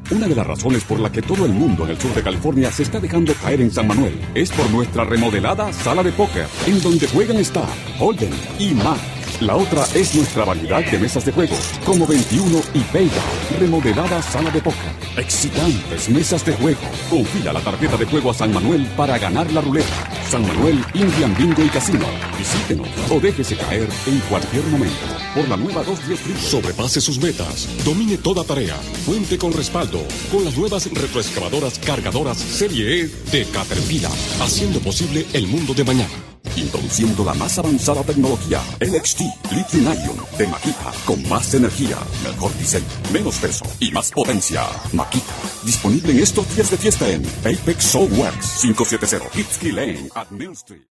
Una de las razones por la que todo el mundo en el sur de California se está dejando caer en San Manuel es por nuestra remodelada sala de póker, en donde juegan Star, Holden y más. La otra es nuestra variedad de mesas de juego, como 21 y Vega, remodelada sala de póker. Excitantes mesas de juego. Confila la tarjeta de juego a San Manuel para ganar la ruleta. San Manuel, Indian Bingo y Casino. Visítenos o déjese caer en cualquier momento. Por la nueva 210 Freeway. Sobrepase sus metas, domine toda tarea, cuente con respaldo, con las nuevas retroexcavadoras cargadoras Serie E de Caterpillar, haciendo posible el mundo de mañana. Introduciendo la más avanzada tecnología, LXT Lithium Ion de Makita, con más energía, mejor diseño, menos peso y más potencia. Makita, disponible en estos días de fiesta en Apex Soul Works 570 Hitsky Lane at Mill Street.